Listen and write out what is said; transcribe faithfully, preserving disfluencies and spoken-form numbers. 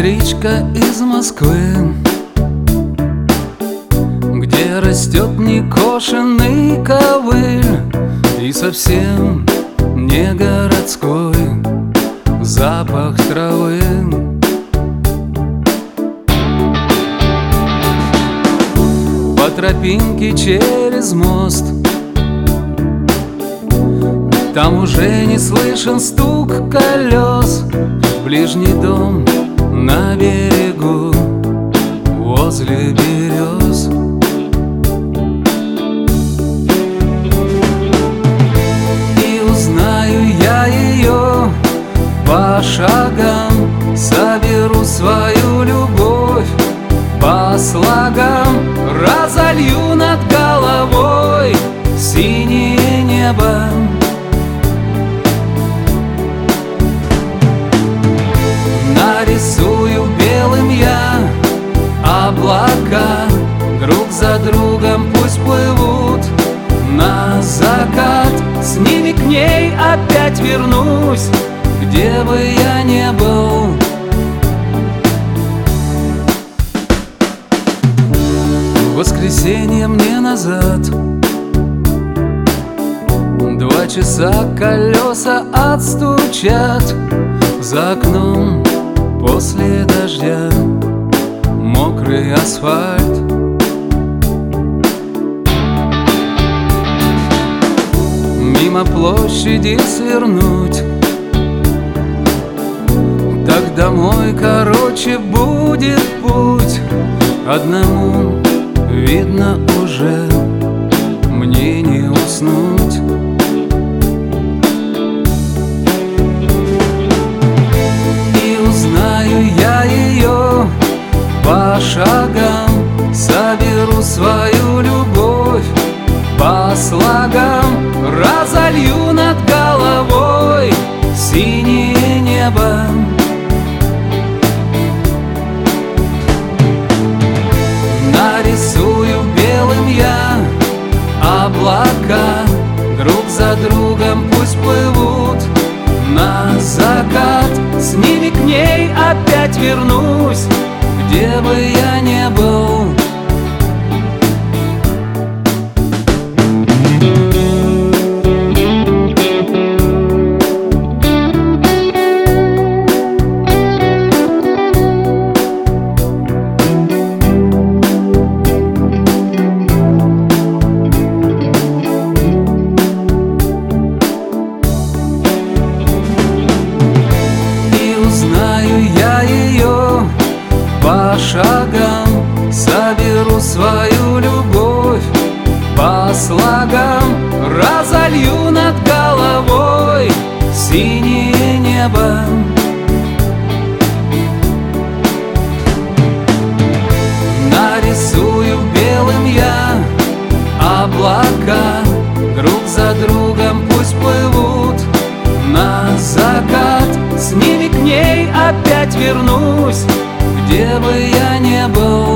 сестричка из Москвы, где растет некошенный ковыль и совсем не городской запах травы. По тропинке через мост, там уже не слышен стук колес. Ближний дом на берегу возле берез. И узнаю я ее по шагам, соберу свою любовь по слогам, разолью над головой синее небо. Нарисую белым я облака, друг за другом пусть плывут на закат. С ними к ней опять вернусь, где бы я не был. В воскресенье мне назад, два часа колеса отстучат. За окном после дождя мокрый асфальт. Мимо площади свернуть, так домой короче будет путь. Одному видно уже, мне не уснуть. Узнаю я ее по шагам, соберу свою любовь по слогам, разолью над головой синее небо. Нарисую белым я облака, друг за другом пусть плывут на закат. С ними к ней опять вернусь, где бы я не был. Узнаю я ее по шагам, соберу свою любовь по слогам, разолью над головой синее небо. Нарисую белым я облака, друг за другом пусть плывут на закат. С ними к ней опять вернусь, где бы я не был.